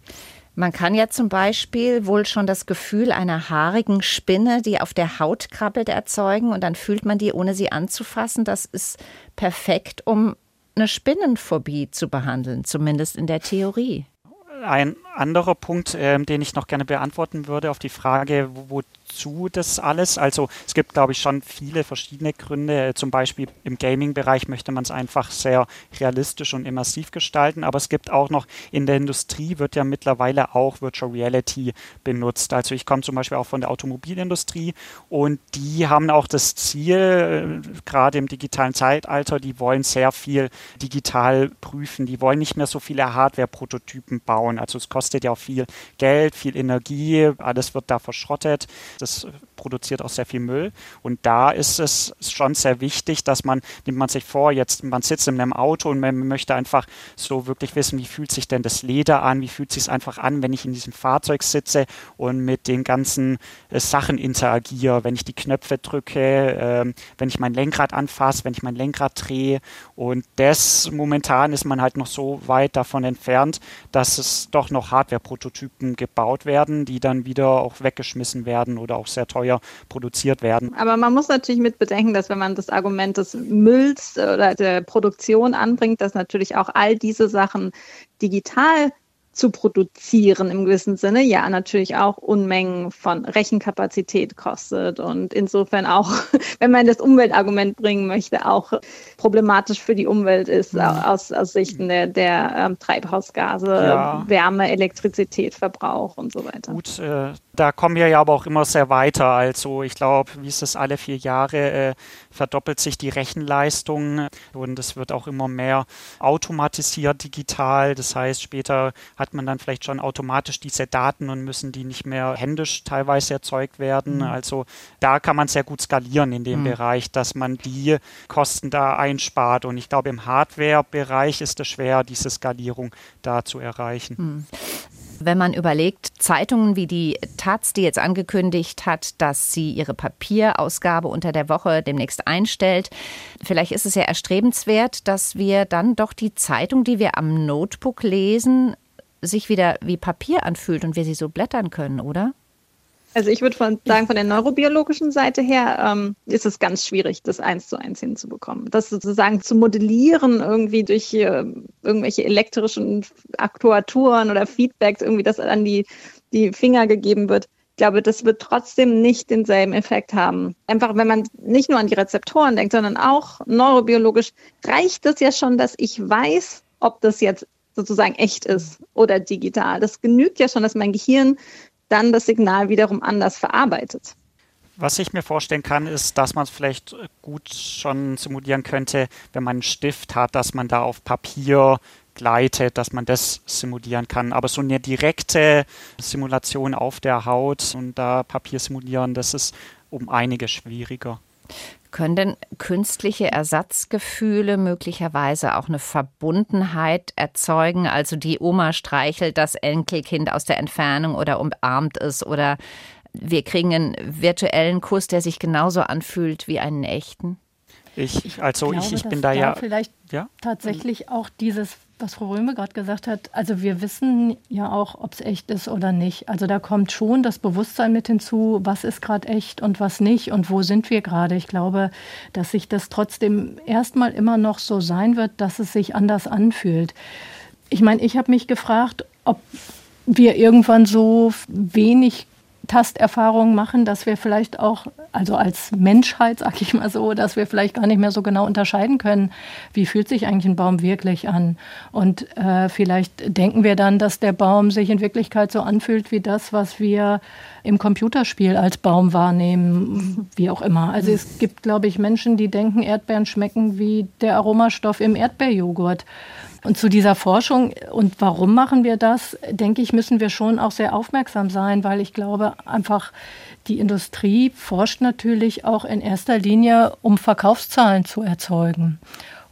Man kann ja zum Beispiel wohl schon das Gefühl einer haarigen Spinne, die auf der Haut krabbelt, erzeugen und dann fühlt man die, ohne sie anzufassen. Das ist perfekt, um eine Spinnenphobie zu behandeln, zumindest in der Theorie. Ein anderer Punkt, äh, den ich noch gerne beantworten würde auf die Frage, wo, wozu das alles? Also es gibt, glaube ich, schon viele verschiedene Gründe. Zum Beispiel im Gaming-Bereich möchte man es einfach sehr realistisch und immersiv gestalten. Aber es gibt auch noch, in der Industrie wird ja mittlerweile auch Virtual Reality benutzt. Also ich komme zum Beispiel auch von der Automobilindustrie und die haben auch das Ziel, äh, gerade im digitalen Zeitalter, die wollen sehr viel digital prüfen. Die wollen nicht mehr so viele Hardware-Prototypen bauen. Also es kostet ja auch viel Geld, viel Energie, alles wird da verschrottet. Das produziert auch sehr viel Müll. Und da ist es schon sehr wichtig, dass man, nimmt man sich vor, jetzt man sitzt in einem Auto und man möchte einfach so wirklich wissen, wie fühlt sich denn das Leder an, wie fühlt es sich einfach an, wenn ich in diesem Fahrzeug sitze und mit den ganzen äh, Sachen interagiere, wenn ich die Knöpfe drücke, äh, wenn ich mein Lenkrad anfasse, wenn ich mein Lenkrad drehe. Und das momentan ist man halt noch so weit davon entfernt, dass es doch noch Hardware-Prototypen gebaut werden, die dann wieder auch weggeschmissen werden oder auch sehr teuer produziert werden. Aber man muss natürlich mit bedenken, dass wenn man das Argument des Mülls oder der Produktion anbringt, dass natürlich auch all diese Sachen digital zu produzieren im gewissen Sinne, ja natürlich auch Unmengen von Rechenkapazität kostet und insofern auch, wenn man das Umweltargument bringen möchte, auch problematisch für die Umwelt ist, mhm. aus, aus Sichten der, der ähm, Treibhausgase, ja. Wärme, Elektrizität, Verbrauch und so weiter. Gut, äh, da kommen wir ja aber auch immer sehr weiter. Also ich glaube, wie ist es alle vier Jahre, äh, verdoppelt sich die Rechenleistung und es wird auch immer mehr automatisiert digital. Das heißt, später hat man dann vielleicht schon automatisch diese Daten und müssen die nicht mehr händisch teilweise erzeugt werden. Mhm. Also da kann man sehr gut skalieren in dem mhm. Bereich, dass man die Kosten da einspart. Und ich glaube, im Hardware-Bereich ist es schwer, diese Skalierung da zu erreichen. Mhm. Wenn man überlegt, Zeitungen wie die Taz, die jetzt angekündigt hat, dass sie ihre Papierausgabe unter der Woche demnächst einstellt, vielleicht ist es ja erstrebenswert, dass wir dann doch die Zeitung, die wir am Notebook lesen, sich wieder wie Papier anfühlt und wir sie so blättern können, oder? Also ich würde von, sagen, von der neurobiologischen Seite her ähm, ist es ganz schwierig, das eins zu eins hinzubekommen. Das sozusagen zu modellieren irgendwie durch äh, irgendwelche elektrischen Aktuaturen oder Feedbacks, irgendwie das an die, die Finger gegeben wird. Ich glaube, das wird trotzdem nicht denselben Effekt haben. Einfach, wenn man nicht nur an die Rezeptoren denkt, sondern auch neurobiologisch, reicht es ja schon, dass ich weiß, ob das jetzt sozusagen echt ist oder digital. Das genügt ja schon, dass mein Gehirn dann das Signal wiederum anders verarbeitet. Was ich mir vorstellen kann, ist, dass man es vielleicht gut schon simulieren könnte, wenn man einen Stift hat, dass man da auf Papier gleitet, dass man das simulieren kann. Aber so eine direkte Simulation auf der Haut und da Papier simulieren, das ist um einiges schwieriger. Können denn künstliche Ersatzgefühle möglicherweise auch eine Verbundenheit erzeugen? Also die Oma streichelt das Enkelkind aus der Entfernung oder umarmt es oder wir kriegen einen virtuellen Kuss, der sich genauso anfühlt wie einen echten? Ich, also ich, glaube, ich, ich bin da da ja... vielleicht ja? tatsächlich auch dieses, was Frau Röhme gerade gesagt hat, also wir wissen ja auch, ob es echt ist oder nicht. Also da kommt schon das Bewusstsein mit hinzu, was ist gerade echt und was nicht und wo sind wir gerade. Ich glaube, dass sich das trotzdem erstmal immer noch so sein wird, dass es sich anders anfühlt. Ich meine, ich habe mich gefragt, ob wir irgendwann so wenig Tasterfahrungen machen, dass wir vielleicht auch, also als Menschheit, sag ich mal so, dass wir vielleicht gar nicht mehr so genau unterscheiden können, wie fühlt sich eigentlich ein Baum wirklich an. Und äh, vielleicht denken wir dann, dass der Baum sich in Wirklichkeit so anfühlt wie das, was wir im Computerspiel als Baum wahrnehmen, wie auch immer. Also es gibt, glaube ich, Menschen, die denken, Erdbeeren schmecken wie der Aromastoff im Erdbeerjoghurt. Und zu dieser Forschung und warum machen wir das, denke ich, müssen wir schon auch sehr aufmerksam sein, weil ich glaube einfach, die Industrie forscht natürlich auch in erster Linie, um Verkaufszahlen zu erzeugen.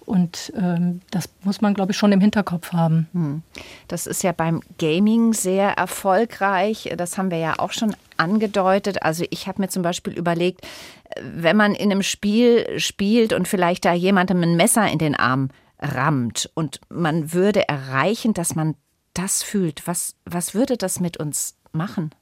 Und ähm, das muss man, glaube ich, schon im Hinterkopf haben. Das ist ja beim Gaming sehr erfolgreich. Das haben wir ja auch schon angedeutet. Also ich habe mir zum Beispiel überlegt, wenn man in einem Spiel spielt und vielleicht da jemandem ein Messer in den Arm rammt und man würde erreichen, dass man das fühlt, was, was würde das mit uns machen?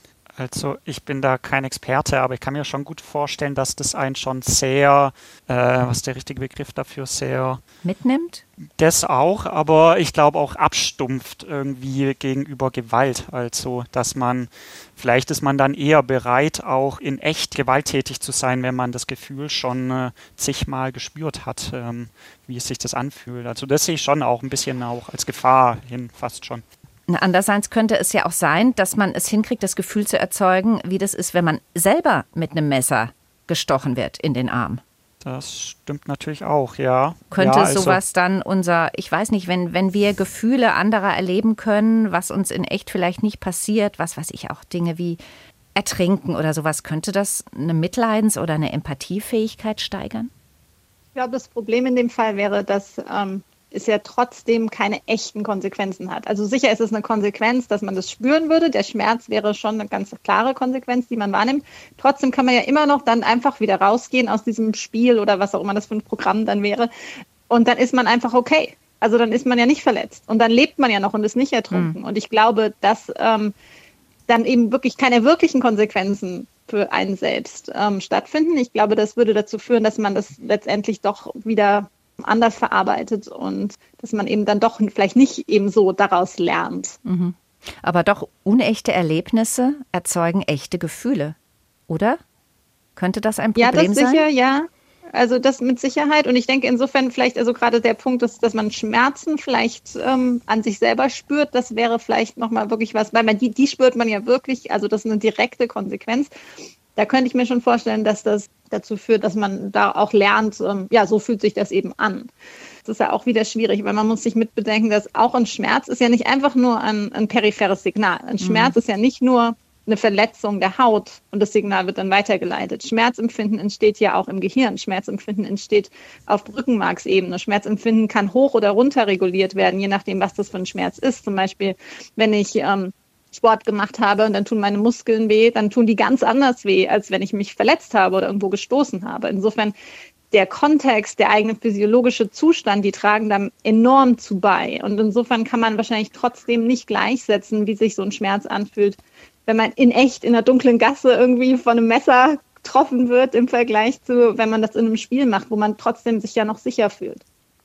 Also ich bin da kein Experte, aber ich kann mir schon gut vorstellen, dass das einen schon sehr, äh, was ist der richtige Begriff dafür, sehr... Mitnimmt? Das auch, aber ich glaube auch abstumpft irgendwie gegenüber Gewalt. Also, dass man, vielleicht ist man dann eher bereit, auch in echt gewalttätig zu sein, wenn man das Gefühl schon äh, zigmal gespürt hat, ähm, wie es sich das anfühlt. Also das sehe ich schon auch ein bisschen auch als Gefahr hin, fast schon. Andererseits könnte es ja auch sein, dass man es hinkriegt, das Gefühl zu erzeugen, wie das ist, wenn man selber mit einem Messer gestochen wird in den Arm. Das stimmt natürlich auch, ja. Könnte ja, also sowas dann unser, ich weiß nicht, wenn, wenn wir Gefühle anderer erleben können, was uns in echt vielleicht nicht passiert, was weiß ich, auch Dinge wie Ertrinken oder sowas, könnte das eine Mitleidens- oder eine Empathiefähigkeit steigern? Ich glaube, das Problem in dem Fall wäre, dass ähm, es ja trotzdem keine echten Konsequenzen hat. Also sicher ist es eine Konsequenz, dass man das spüren würde. Der Schmerz wäre schon eine ganz klare Konsequenz, die man wahrnimmt. Trotzdem kann man ja immer noch dann einfach wieder rausgehen aus diesem Spiel oder was auch immer das für ein Programm dann wäre. Und dann ist man einfach okay. Also dann ist man ja nicht verletzt. Und dann lebt man ja noch und ist nicht ertrunken. Mhm. Und ich glaube, dass ähm, dann eben wirklich keine wirklichen Konsequenzen für einen selbst ähm, stattfinden. Ich glaube, das würde dazu führen, dass man das letztendlich doch wieder anders verarbeitet und dass man eben dann doch vielleicht nicht eben so daraus lernt. Mhm. Aber doch unechte Erlebnisse erzeugen echte Gefühle, oder? Könnte das ein Problem sein? Ja, das sicher, sein? ja. Also das mit Sicherheit. Und ich denke insofern vielleicht, also gerade der Punkt, dass, dass man Schmerzen vielleicht ähm, an sich selber spürt, das wäre vielleicht nochmal wirklich was, weil man die, die spürt man ja wirklich, also das ist eine direkte Konsequenz. Da könnte ich mir schon vorstellen, dass das dazu führt, dass man da auch lernt, ähm, ja, so fühlt sich das eben an. Das ist ja auch wieder schwierig, weil man muss sich mitbedenken, dass auch ein Schmerz ist ja nicht einfach nur ein, ein peripheres Signal. Ein Schmerz mhm. ist ja nicht nur eine Verletzung der Haut und das Signal wird dann weitergeleitet. Schmerzempfinden entsteht ja auch im Gehirn. Schmerzempfinden entsteht auf Rückenmarksebene. Schmerzempfinden kann hoch oder runter reguliert werden, je nachdem, was das für ein Schmerz ist. Zum Beispiel, wenn ich ähm, Sport gemacht habe und dann tun meine Muskeln weh, dann tun die ganz anders weh, als wenn ich mich verletzt habe oder irgendwo gestoßen habe. Insofern der Kontext, der eigene physiologische Zustand, die tragen da enorm zu bei. Und insofern kann man wahrscheinlich trotzdem nicht gleichsetzen, wie sich so ein Schmerz anfühlt, wenn man in echt in einer dunklen Gasse irgendwie von einem Messer getroffen wird, im Vergleich zu, wenn man das in einem Spiel macht, wo man trotzdem sich ja noch sicher fühlt.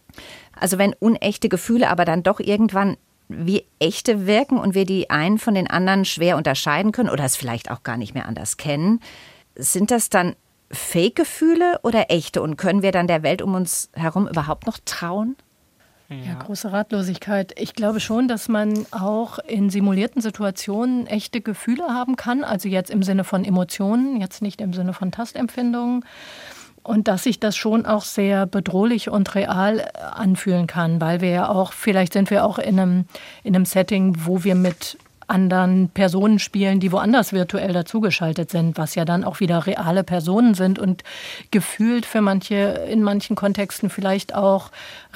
Also wenn unechte Gefühle aber dann doch irgendwann wie echte wirken und wir die einen von den anderen schwer unterscheiden können oder es vielleicht auch gar nicht mehr anders kennen, sind das dann Fake-Gefühle oder echte? Und können wir dann der Welt um uns herum überhaupt noch trauen? Ja. ja, große Ratlosigkeit. Ich glaube schon, dass man auch in simulierten Situationen echte Gefühle haben kann. Also jetzt im Sinne von Emotionen, jetzt nicht im Sinne von Tastempfindungen. Und dass sich das schon auch sehr bedrohlich und real anfühlen kann, weil wir ja auch, vielleicht sind wir auch in einem, in einem Setting, wo wir mit anderen Personen spielen, die woanders virtuell dazugeschaltet sind, was ja dann auch wieder reale Personen sind und gefühlt für manche, in manchen Kontexten vielleicht auch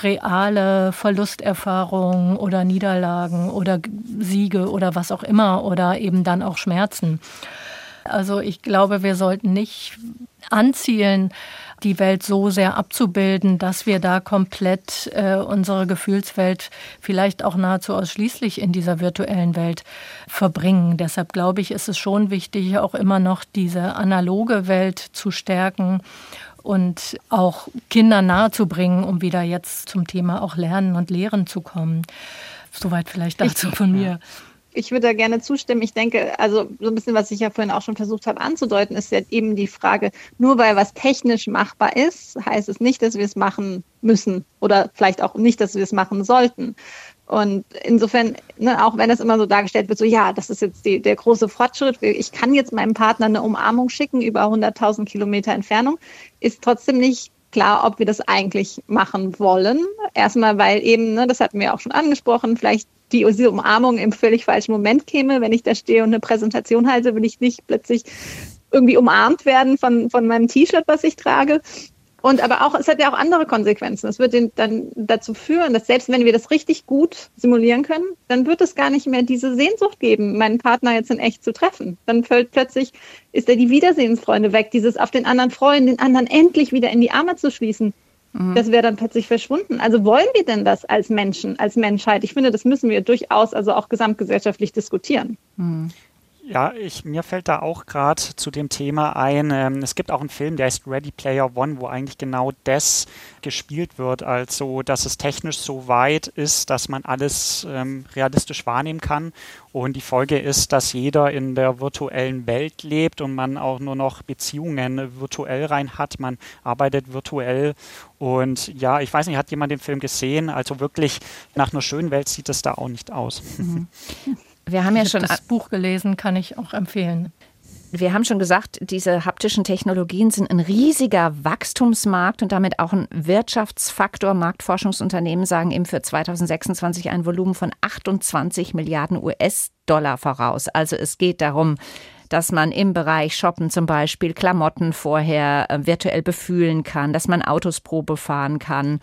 reale Verlusterfahrungen oder Niederlagen oder Siege oder was auch immer oder eben dann auch Schmerzen. Also ich glaube, wir sollten nicht anzielen, die Welt so sehr abzubilden, dass wir da komplett äh, unsere Gefühlswelt vielleicht auch nahezu ausschließlich in dieser virtuellen Welt verbringen. Deshalb glaube ich, ist es schon wichtig, auch immer noch diese analoge Welt zu stärken und auch Kindern nahezubringen, um wieder jetzt zum Thema auch Lernen und Lehren zu kommen. Soweit vielleicht dazu von mir. Ich würde da gerne zustimmen. Ich denke, also so ein bisschen, was ich ja vorhin auch schon versucht habe anzudeuten, ist ja eben die Frage, nur weil was technisch machbar ist, heißt es nicht, dass wir es machen müssen oder vielleicht auch nicht, dass wir es machen sollten. Und insofern, ne, auch wenn es immer so dargestellt wird, so ja, das ist jetzt die, der große Fortschritt, ich kann jetzt meinem Partner eine Umarmung schicken über hunderttausend Kilometer Entfernung, ist trotzdem nicht klar, ob wir das eigentlich machen wollen. Erstmal, weil eben, ne, das hatten wir auch schon angesprochen, vielleicht die diese Umarmung im völlig falschen Moment käme. Wenn ich da stehe und eine Präsentation halte, will ich nicht plötzlich irgendwie umarmt werden von, von meinem T-Shirt, was ich trage. Und aber auch, es hat ja auch andere Konsequenzen. Es wird den, dann dazu führen, dass selbst wenn wir das richtig gut simulieren können, dann wird es gar nicht mehr diese Sehnsucht geben, meinen Partner jetzt in echt zu treffen. Dann fällt plötzlich, ist er die Wiedersehensfreunde weg, dieses auf den anderen freuen, den anderen endlich wieder in die Arme zu schließen. Mhm. Das wäre dann plötzlich verschwunden. Also wollen wir denn das als Menschen, als Menschheit? Ich finde, das müssen wir durchaus also auch gesamtgesellschaftlich diskutieren. Mhm. Ja, ich, mir fällt da auch gerade zu dem Thema ein, ähm, es gibt auch einen Film, der heißt Ready Player One, wo eigentlich genau das gespielt wird, also dass es technisch so weit ist, dass man alles ähm, realistisch wahrnehmen kann und die Folge ist, dass jeder in der virtuellen Welt lebt und man auch nur noch Beziehungen virtuell rein hat, man arbeitet virtuell und ja, ich weiß nicht, hat jemand den Film gesehen? Also wirklich nach einer schönen Welt sieht es da auch nicht aus. Mhm. Wir haben ja ich schon das Buch gelesen, kann ich auch empfehlen. Wir haben schon gesagt, diese haptischen Technologien sind ein riesiger Wachstumsmarkt und damit auch ein Wirtschaftsfaktor. Marktforschungsunternehmen sagen eben für zwanzig sechsundzwanzig ein Volumen von achtundzwanzig Milliarden U S-Dollar voraus. Also es geht darum, dass man im Bereich Shoppen zum Beispiel Klamotten vorher virtuell befühlen kann, dass man Autos Probe fahren kann.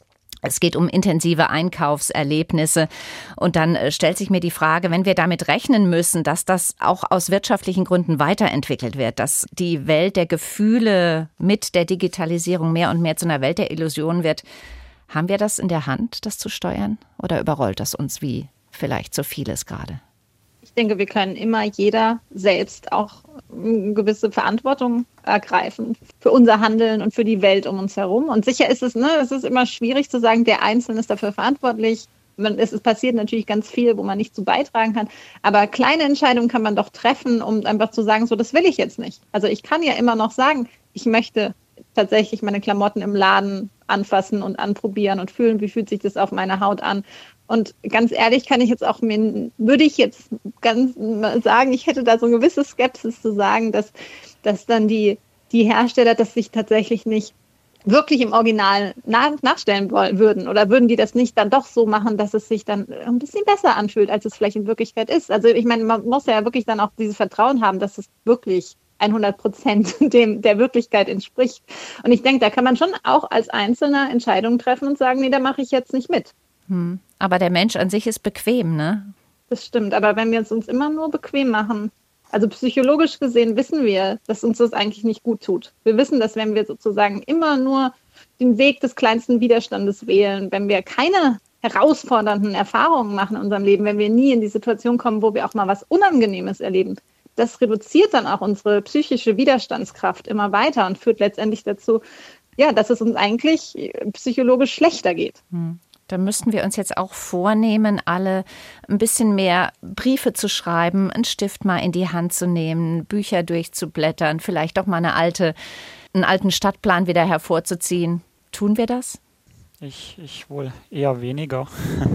Es geht um intensive Einkaufserlebnisse und dann stellt sich mir die Frage, wenn wir damit rechnen müssen, dass das auch aus wirtschaftlichen Gründen weiterentwickelt wird, dass die Welt der Gefühle mit der Digitalisierung mehr und mehr zu einer Welt der Illusionen wird, haben wir das in der Hand, das zu steuern oder überrollt das uns wie vielleicht so vieles gerade? Ich denke, wir können immer jeder selbst auch eine gewisse Verantwortung ergreifen für unser Handeln und für die Welt um uns herum. Und sicher ist es, ne, es ist immer schwierig zu sagen, der Einzelne ist dafür verantwortlich. Es ist passiert natürlich ganz viel, wo man nicht zu beitragen kann. Aber kleine Entscheidungen kann man doch treffen, um einfach zu sagen, so, das will ich jetzt nicht. Also ich kann ja immer noch sagen, ich möchte tatsächlich meine Klamotten im Laden anfassen und anprobieren und fühlen, wie fühlt sich das auf meiner Haut an. Und ganz ehrlich kann ich jetzt auch mir, würde ich jetzt ganz sagen, ich hätte da so eine gewisse Skepsis zu sagen, dass, dass dann die, die Hersteller das sich tatsächlich nicht wirklich im Original nach, nachstellen wollen, würden. Oder würden die das nicht dann doch so machen, dass es sich dann ein bisschen besser anfühlt, als es vielleicht in Wirklichkeit ist. Also ich meine, man muss ja wirklich dann auch dieses Vertrauen haben, dass es wirklich hundert Prozent dem der Wirklichkeit entspricht. Und ich denke, da kann man schon auch als Einzelner Entscheidungen treffen und sagen, nee, da mache ich jetzt nicht mit. Hm. Aber der Mensch an sich ist bequem, ne? Das stimmt, aber wenn wir es uns immer nur bequem machen, also psychologisch gesehen wissen wir, dass uns das eigentlich nicht gut tut. Wir wissen, dass wenn wir sozusagen immer nur den Weg des kleinsten Widerstandes wählen, wenn wir keine herausfordernden Erfahrungen machen in unserem Leben, wenn wir nie in die Situation kommen, wo wir auch mal was Unangenehmes erleben, das reduziert dann auch unsere psychische Widerstandskraft immer weiter und führt letztendlich dazu, ja, dass es uns eigentlich psychologisch schlechter geht. Hm. Da müssten wir uns jetzt auch vornehmen, alle ein bisschen mehr Briefe zu schreiben, einen Stift mal in die Hand zu nehmen, Bücher durchzublättern, vielleicht auch mal eine alte, einen alten Stadtplan wieder hervorzuziehen. Tun wir das? Ich, ich wohl eher weniger.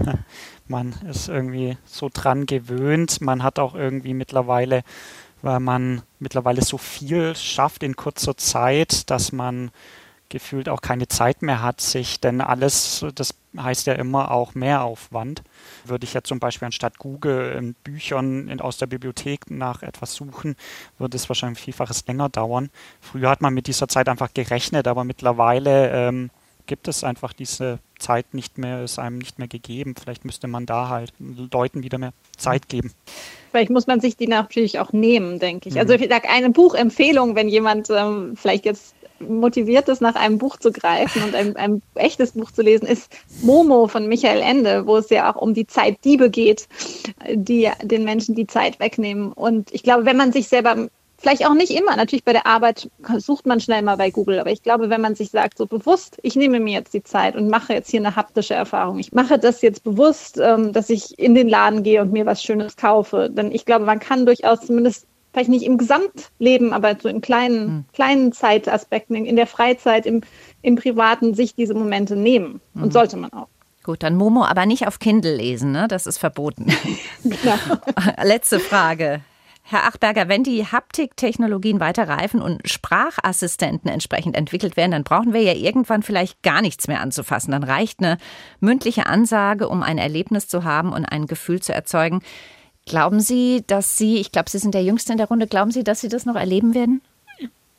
Man ist irgendwie so dran gewöhnt. Man hat auch irgendwie mittlerweile, weil man mittlerweile so viel schafft in kurzer Zeit, dass man gefühlt auch keine Zeit mehr hat, sich, denn alles, das heißt ja immer auch Mehraufwand. Würde ich ja zum Beispiel anstatt Google in Büchern in, aus der Bibliothek nach etwas suchen, würde es wahrscheinlich vielfaches länger dauern. Früher hat man mit dieser Zeit einfach gerechnet, aber mittlerweile ähm, gibt es einfach diese Zeit nicht mehr, ist einem nicht mehr gegeben. Vielleicht müsste man da halt Leuten wieder mehr Zeit geben. Vielleicht muss man sich die natürlich auch nehmen, denke ich. Mhm. Also ich sage eine Buchempfehlung, wenn jemand ähm, vielleicht jetzt motiviert ist, nach einem Buch zu greifen und ein, ein echtes Buch zu lesen, ist Momo von Michael Ende, wo es ja auch um die Zeitdiebe geht, die den Menschen die Zeit wegnehmen. Und ich glaube, wenn man sich selber, vielleicht auch nicht immer, natürlich bei der Arbeit sucht man schnell mal bei Google, aber ich glaube, wenn man sich sagt, so bewusst, ich nehme mir jetzt die Zeit und mache jetzt hier eine haptische Erfahrung, ich mache das jetzt bewusst, dass ich in den Laden gehe und mir was Schönes kaufe, denn ich glaube, man kann durchaus zumindest vielleicht nicht im Gesamtleben, aber so in kleinen, hm. kleinen Zeitaspekten, in der Freizeit, im, im Privaten sich diese Momente nehmen. Und hm. sollte man auch. Gut, dann Momo, aber nicht auf Kindle lesen, ne? Das ist verboten. Genau. Letzte Frage. Herr Achberger, wenn die Haptiktechnologien weiter reifen und Sprachassistenten entsprechend entwickelt werden, dann brauchen wir ja irgendwann vielleicht gar nichts mehr anzufassen. Dann reicht eine mündliche Ansage, um ein Erlebnis zu haben und ein Gefühl zu erzeugen. Glauben Sie, dass Sie, ich glaube, Sie sind der Jüngste in der Runde, glauben Sie, dass Sie das noch erleben werden?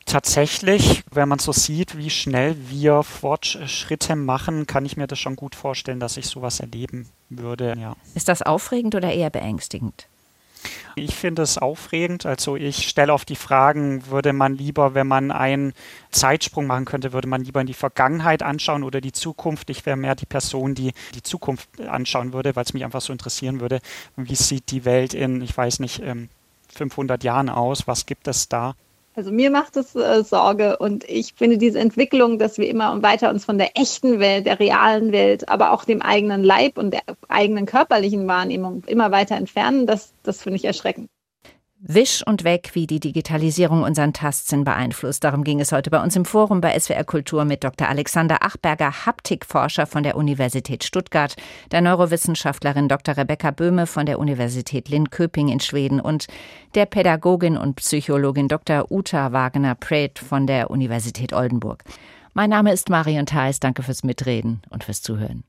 Tatsächlich, wenn man so sieht, wie schnell wir Fortschritte machen, kann ich mir das schon gut vorstellen, dass ich sowas erleben würde. Ja. Ist das aufregend oder eher beängstigend? Ich finde es aufregend. Also ich stelle oft die Fragen, würde man lieber, wenn man einen Zeitsprung machen könnte, würde man lieber in die Vergangenheit anschauen oder die Zukunft? Ich wäre mehr die Person, die die Zukunft anschauen würde, weil es mich einfach so interessieren würde. Wie sieht die Welt in, ich weiß nicht, fünfhundert Jahren aus? Was gibt es da? Also mir macht es äh, Sorge und ich finde diese Entwicklung, dass wir immer weiter uns von der echten Welt, der realen Welt, aber auch dem eigenen Leib und der eigenen körperlichen Wahrnehmung immer weiter entfernen, das, das finde ich erschreckend. Wisch und weg, wie die Digitalisierung unseren Tastsinn beeinflusst. Darum ging es heute bei uns im Forum bei S W R Kultur mit Doktor Alexander Achberger, Haptikforscher von der Universität Stuttgart, der Neurowissenschaftlerin Doktor Rebecca Böhme von der Universität Linköping in Schweden und der Pädagogin und Psychologin Doktor Uta Wagner-Preth von der Universität Oldenburg. Mein Name ist Marion Theis. Danke fürs Mitreden und fürs Zuhören.